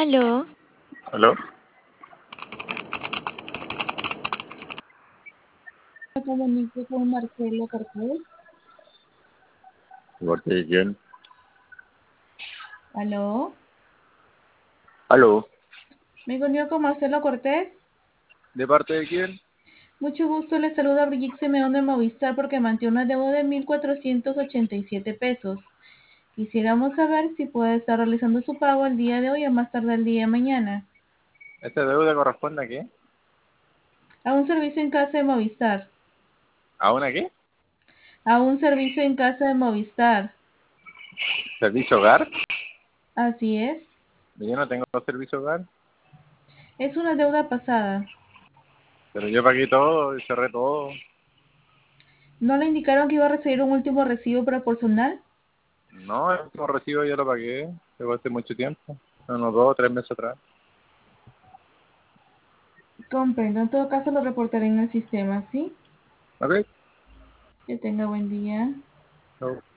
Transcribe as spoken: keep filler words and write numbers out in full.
Aló, ¿Aló? Me comunico con Marcelo Cortés. ¿De parte de quién? Aló. ¿Aló? Me comunico con Marcelo Cortés. ¿De parte de quién? Mucho gusto, le saluda Brigitte Simeón de Movistar porque mantiene una deuda de mil cuatrocientos ochenta y siete pesos. Quisiéramos saber si puede estar realizando su pago el día de hoy o más tarde el día de mañana. ¿Esta deuda corresponde a qué? A un servicio en casa de Movistar. ¿A una qué? A un servicio en casa de Movistar. ¿Servicio hogar? Así es. Yo no tengo servicio hogar, Es una deuda pasada. pero yo pagué todo y cerré todo. ¿No le indicaron que iba a recibir un último recibo proporcional? No, el último recibo yo lo pagué, llegó hace mucho tiempo, unos dos o tres meses atrás. Comprendo. En todo caso lo reportaré en el sistema, ¿sí? ¿Ok? Que tenga buen día. Chao.